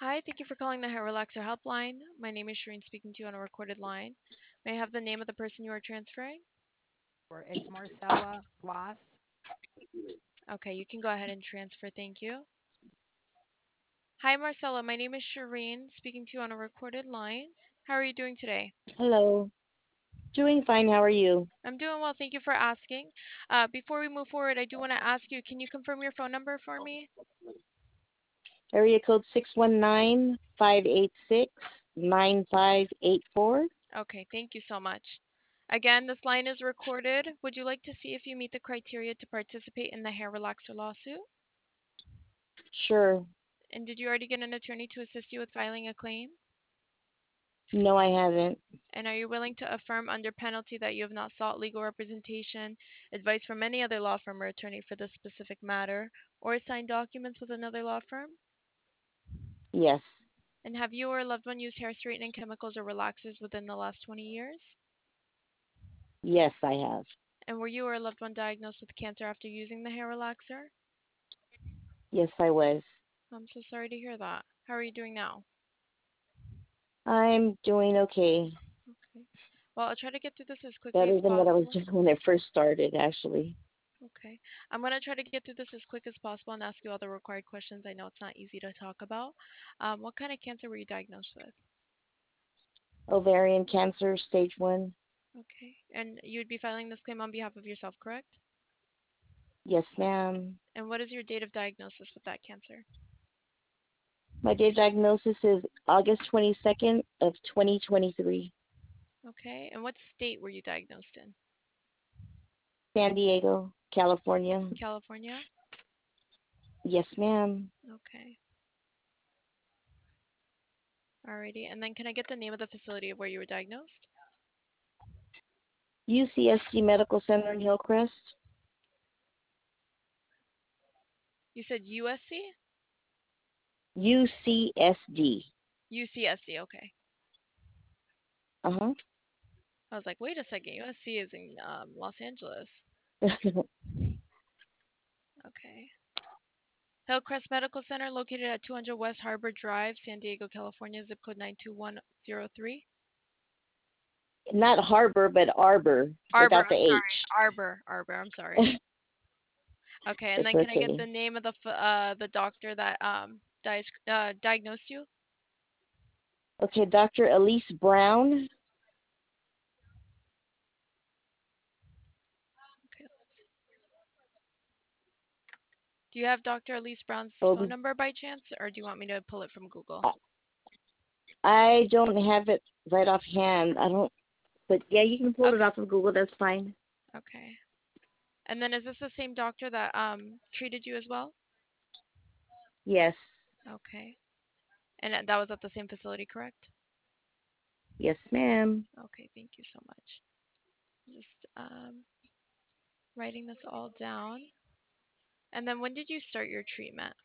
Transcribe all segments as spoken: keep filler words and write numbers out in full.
Hi, thank you for calling the Hair Relaxer Helpline. My name is Shireen speaking to you on a recorded line. May I have the name of the person you are transferring? Or it's Marcella Floss. Okay, you can go ahead and transfer. Thank you. Hi, Marcella. My name is Shireen speaking to you on a recorded line. How are you doing today? Hello. Doing fine. How are you? I'm doing well. Thank you for asking. Uh, before we move forward, I do want to ask you, can you confirm your phone number for me? Area code six one nine five eight six nine five eight four. Okay, thank you so much. Again, this line is recorded. Would you like to see if you meet the criteria to participate in the Hair Relaxer lawsuit? Sure. And did you already get an attorney to assist you with filing a claim? No, I haven't. And are you willing to affirm under penalty that you have not sought legal representation, advice from any other law firm or attorney for this specific matter, or signed documents with another law firm? Yes. And have you or a loved one used hair straightening chemicals or relaxers within the last twenty years? Yes, I have. And were you or a loved one diagnosed with cancer after using the hair relaxer? Yes, I was. I'm so sorry to hear that. How are you doing now? I'm doing okay. Okay. Well, I'll try to get through this as quickly as Better than what I was possible. doing when I first started, actually. Okay. I'm going to try to get through this as quick as possible and ask you all the required questions. I know it's not easy to talk about. Um, what kind of cancer were you diagnosed with? Ovarian cancer, stage one. Okay. And you would be filing this claim on behalf of yourself, correct? Yes, ma'am. And what is your date of diagnosis with that cancer? My date of diagnosis is August twenty-second of twenty twenty-three. Okay. And what state were you diagnosed in? San Diego, California. California? Yes, ma'am. Okay. Alrighty. And then can I get the name of the facility of where you were diagnosed? U C S D Medical Center in Hillcrest. You said U S C? U C S D. U C S D. Okay. Uh I was like, wait a second. U S C is in um, Los Angeles. huh. Okay. Hillcrest Medical Center, located at two hundred West Harbor Drive, San Diego, California, zip code nine two one zero three. Not harbor, but arbor Arbor, without the I'm sorry. H. Arbor, Arbor, I'm sorry. Okay, and It's then can I get okay. the name of the f- uh the doctor that um di- uh, diagnosed you? Okay, Doctor Elise Brown. Okay. Do you have Doctor Elise Brown's phone Oh, number by chance, or do you want me to pull it from Google? I I don't have it right offhand. I don't, but yeah, you can pull it Okay. off of Google. That's fine. Okay. And then is this the same doctor that um treated you as well? Yes, Okay. And that was at the same facility, correct? yes, ma'am. Okay, thank you so much. Just um writing this all down. And then when did you start your treatment?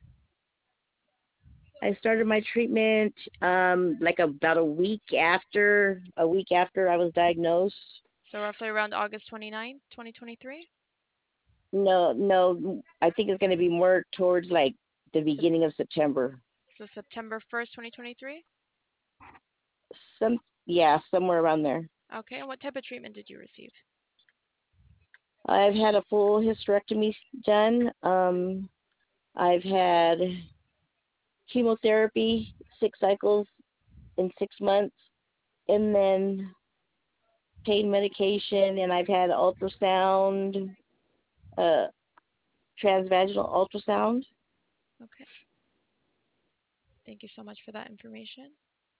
I started my treatment um like about a week after a week after I was diagnosed. So roughly around August twenty-ninth, twenty twenty-three? No, no, I think it's going to be more towards like the Sep- beginning of September. So September first, twenty twenty-three? Some, yeah, somewhere around there. Okay, and what type of treatment did you receive? I've had a full hysterectomy done. Um, I've had chemotherapy, six cycles in six months, and then pain medication, and I've had ultrasound, uh, transvaginal ultrasound. Okay, thank you so much for that information.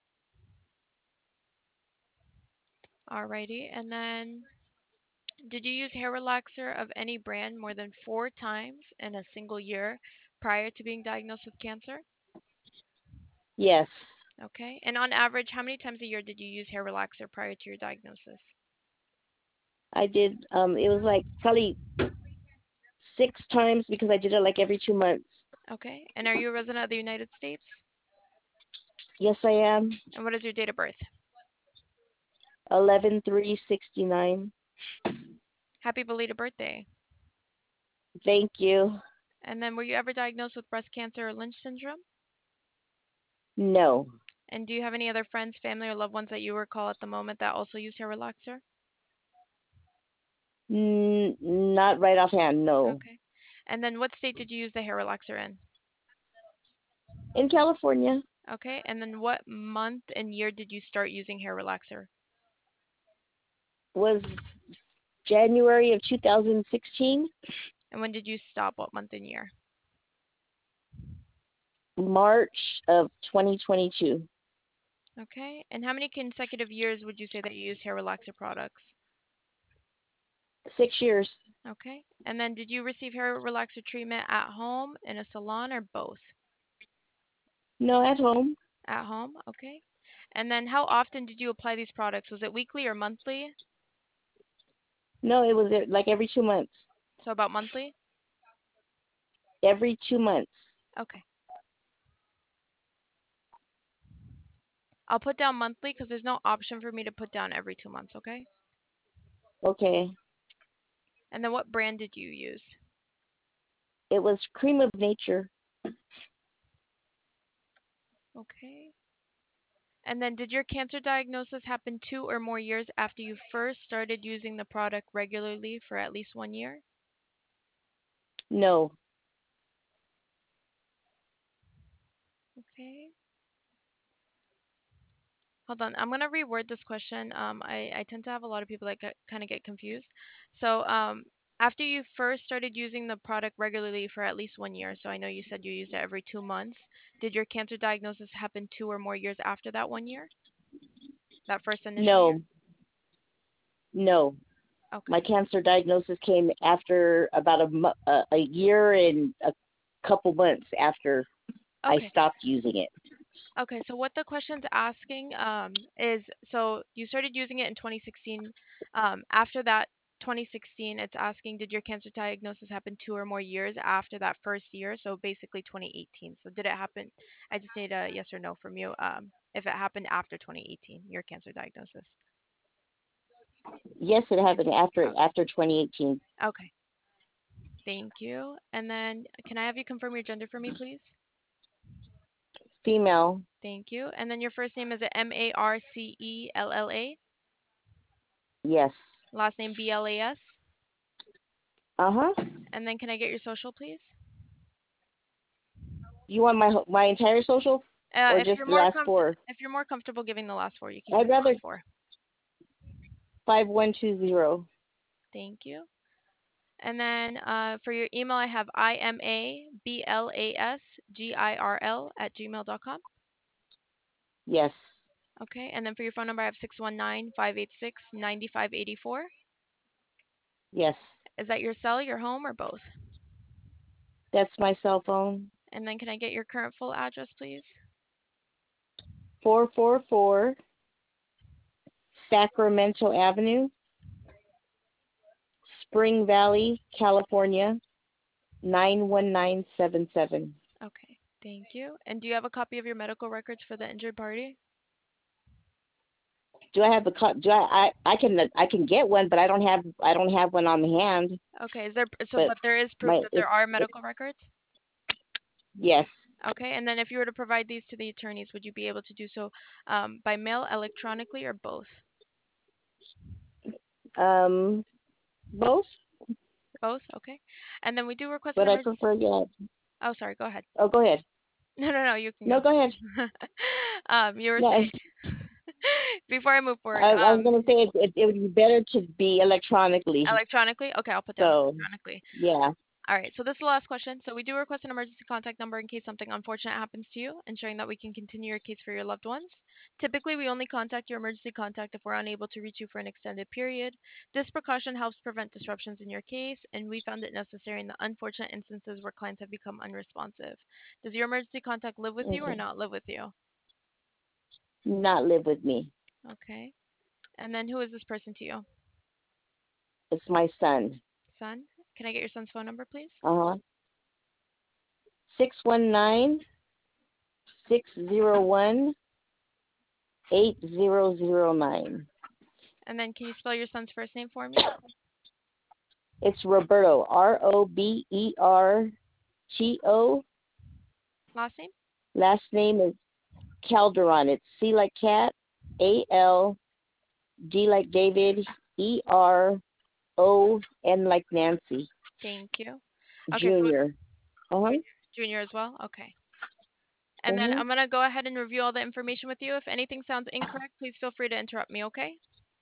Alrighty, and then did you use hair relaxer of any brand more than four times in a single year prior to being diagnosed with cancer? Yes, Okay, and on average, how many times a year did you use hair relaxer prior to your diagnosis? I did. Um, it was like probably six times because I did it like every two months. Okay, and are you a resident of the United States? Yes, I am. And what is your date of birth? Eleven three sixty nine. Happy belated birthday. Thank you. And then were you ever diagnosed with breast cancer or Lynch syndrome? No. And do you have any other friends, family, or loved ones that you recall at the moment that also use hair relaxer? N- not right offhand. No. Okay. And then what state did you use the hair relaxer in? In California Okay. And then what month and year did you start using hair relaxer? was January of two thousand sixteen, And when did you stop? What month and year? March of twenty twenty-two. Okay. And how many consecutive years would you say that you used hair relaxer products? Six years. Okay. And then did you receive hair relaxer treatment at home, in a salon, or both? No, at home. At home. Okay. And then how often did you apply these products? Was it weekly or monthly? No, it was uh, like every two months. So about monthly? Every two months. Okay. I'll put down monthly because there's no option for me to put down every two months, okay? Okay. And then what brand did you use? It was Cream of Nature. Okay. And then did your cancer diagnosis happen two or more years after you first started using the product regularly for at least one year? No. Okay. Hold on. I'm gonna reword this question. Um, I, I tend to have a lot of people that get, kind of get confused. So, um, after you first started using the product regularly for at least one year, so I know you said you used it every two months, did your cancer diagnosis happen two or more years after that one year? That first initial year? No. No. My Okay. cancer diagnosis came after about a, mo- a, a year and a couple months after I Okay. stopped using it. Okay. So what the question's asking um, is, so you started using it in twenty sixteen. Um, after that twenty sixteen, it's asking, did your cancer diagnosis happen two or more years after that first year? So basically twenty eighteen. So did it happen? I just need a yes or no from you. Um, if it happened after twenty eighteen, your cancer diagnosis. Yes, it happened after Okay. after twenty eighteen. Okay. Thank you. And then can I have you confirm your gender for me, please? Female. Thank you. And then your first name is it M A R C E L L A? Yes. Last name B L A S? Uh huh. And then can I get your social, please? You want my my entire social Uh, or if just you're the more last comf- four? if you're more comfortable giving the last four, you can give I'd the rather last four. five one two zero. Thank you. And then uh, for your email, I have I M A B L A S G I R L at gmail dot com. Yes. Okay. And then for your phone number, I have six one nine, five eight six, nine five eight four. Yes. Is that your cell, your home, or both? That's my cell phone. And then can I get your current full address, please? Four four four Sacramento Avenue, Spring Valley, California, nine one nine seven seven. Okay. Thank you. And do you have a copy of your medical records for the injured party? Do I have the co- do I, I I can I can get one, but I don't have I don't have one on hand. Okay. Is there so But but there is proof my that there it's are it's medical records? yes. Okay. And then if you were to provide these to the attorneys, would you be able to do so um, by mail, electronically, or both? Um, both, Both. Okay. And then we do request an but I emergency. prefer yeah. Oh, sorry. Go ahead. Oh, go ahead. No, no, no. You can No, go. go ahead. um, you were No, saying before I move I, forward. I was Um, gonna say it, it it would be better to be electronically. electronically. Okay, I'll put down So electronically. yeah. All right, so this is the last question. So we do request an emergency contact number in case something unfortunate happens to you, ensuring that we can continue your case for your loved ones. Typically, we only contact your emergency contact if we're unable to reach you for an extended period. This precaution helps prevent disruptions in your case, and we found it necessary in the unfortunate instances where clients have become unresponsive. Does your emergency contact live with you or Okay. not live with you? Not live with me. Okay. And then who is this person to you? It's my son. Son? Can I get your son's phone number, please? Uh huh. Six one nine six zero one eight zero zero nine. And then can you spell your son's first name for me? It's Roberto. R O B E R T O. Last name? Last name is Calderon. It's C like cat, A L D like David, E R O N like Nancy, Thank you. Okay, so Junior. Uh huh. junior, junior as well. Okay. And then Mhm. I'm gonna go ahead and review all the information with you. If anything sounds incorrect, please feel free to interrupt me. Okay?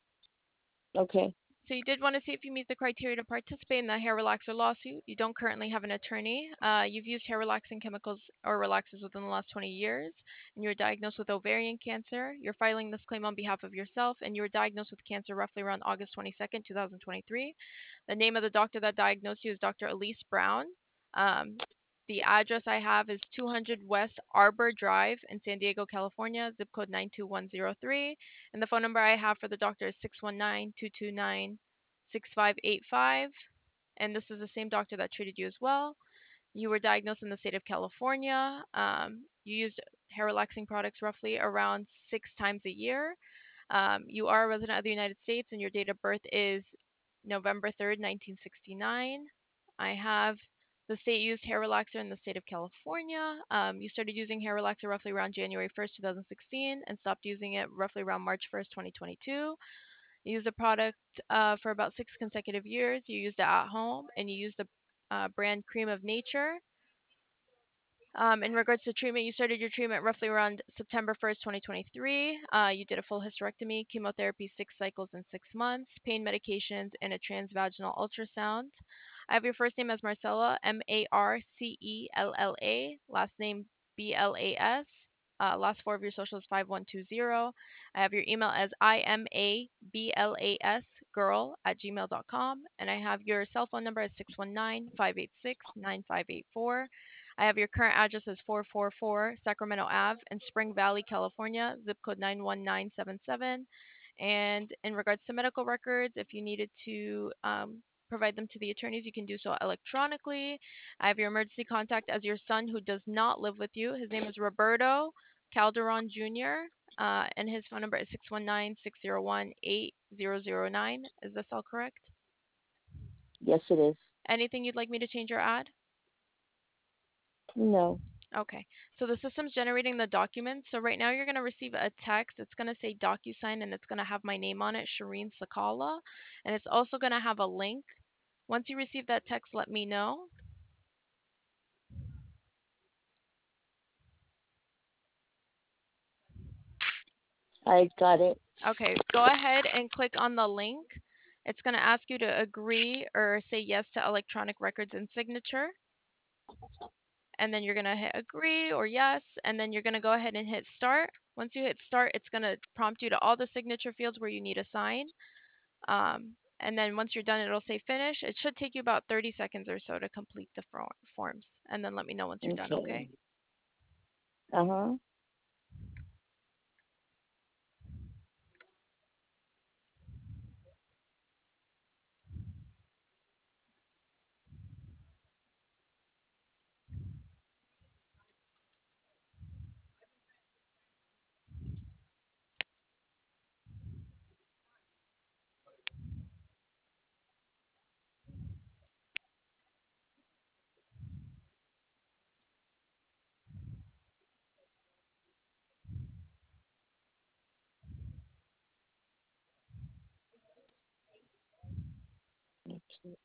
Okay. So you did want to see if you meet the criteria to participate in the hair relaxer lawsuit. You don't currently have an attorney. Uh, you've used hair relaxing chemicals or relaxers within the last twenty years, and you were diagnosed with ovarian cancer. You're filing this claim on behalf of yourself, and you were diagnosed with cancer roughly around August twenty-second, twenty twenty-three. The name of the doctor that diagnosed you is Doctor Elise Brown. Um, the address I have is two hundred West Arbor Drive in San Diego, California, zip code nine two one zero three. And the phone number I have for the doctor is six one nine, two two nine, six five eight five. And this is the same doctor that treated you as well. You were diagnosed in the state of California. Um, you used hair relaxing products roughly around six times a year. Um, you are a resident of the United States, and your date of birth is November third, nineteen sixty-nine. I have the state used hair relaxer in the state of California. Um, you started using hair relaxer roughly around January first, twenty sixteen, and stopped using it roughly around March first, twenty twenty-two. You used the product uh, for about six consecutive years. You used it at home, and you used the uh, brand Cream of Nature. Um, in regards to treatment, you started your treatment roughly around September first, twenty twenty-three. Uh, you did a full hysterectomy, chemotherapy, six cycles in six months, pain medications, and a transvaginal ultrasound. I have your first name as Marcella, M A R C E L L A, last name B L A S. Uh, last four of your social is five one two zero. I have your email as imablas girl at gmail dot com. And I have your cell phone number as six one nine, five eight six, nine five eight four. I have your current address as four four four Sacramento Ave in Spring Valley, California, zip code nine one nine seven seven. And in regards to medical records, if you needed to um, provide them to the attorneys, you can do so electronically. I have your emergency contact as your son who does not live with you. His name is Roberto Calderon Junior Uh, and his phone number is six one nine, six zero one, eight zero zero nine. Is this all correct? Yes, it is. Anything you'd like me to change or add? No. Okay, so the system's generating the documents. So right now you're going to receive a text. It's going to say DocuSign and it's going to have my name on it, Shireen Sakala. And it's also going to have a link. Once you receive that text, let me know. I got it. Okay, go ahead and click on the link. It's going to ask you to agree or say yes to electronic records and signature. And then you're going to hit agree or yes. And then you're going to go ahead and hit start. Once you hit start, it's going to prompt you to all the signature fields where you need a sign. Um, and then once you're done, it'll say finish. It should take you about thirty seconds or so to complete the for- forms. And then let me know once you're done, okay? Okay. Uh huh. Okay.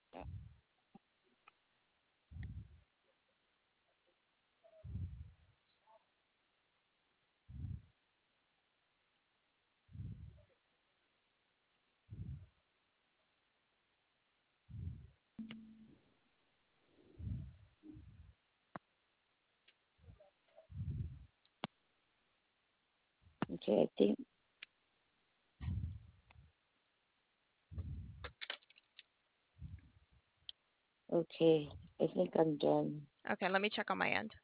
Okay. I think. Okay. I think I'm done. Okay, let me check on my end.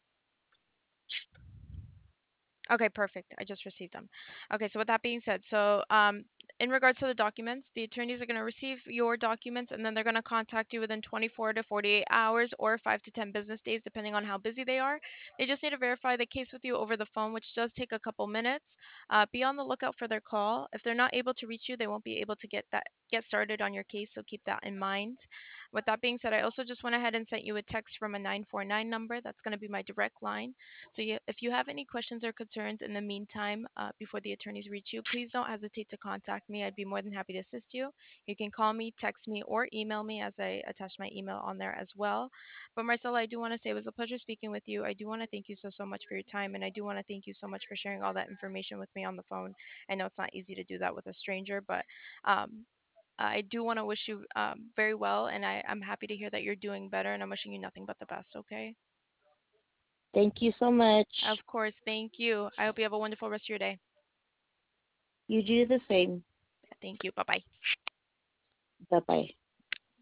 Okay, perfect. I just received them. Okay, so with that being said, so um, in regards to the documents, the attorneys are going to receive your documents and then they're going to contact you within twenty-four to forty-eight hours or five to ten business days, depending on how busy they are. They just need to verify the case with you over the phone, which does take a couple minutes. Uh, be on the lookout for their call. If they're not able to reach you, they won't be able to get that get started on your case, so keep that in mind. With that being said, I also just went ahead and sent you a text from a nine four nine number. That's going to be my direct line. So you, if you have any questions or concerns in the meantime, uh, before the attorneys reach you, please don't hesitate to contact me. I'd be more than happy to assist you. You can call me, text me, or email me, as I attached my email on there as well. But Marcella, I do want to say it was a pleasure speaking with you. I do want to thank you so, so much for your time. And I do want to thank you so much for sharing all that information with me on the phone. I know it's not easy to do that with a stranger, but um, I do want to wish you um, very well. And I, I'm happy to hear that you're doing better. And I'm wishing you nothing but the best, okay? Thank you so much. Of course. Thank you. I hope you have a wonderful rest of your day. You do the same. Thank you. Bye bye. Bye bye.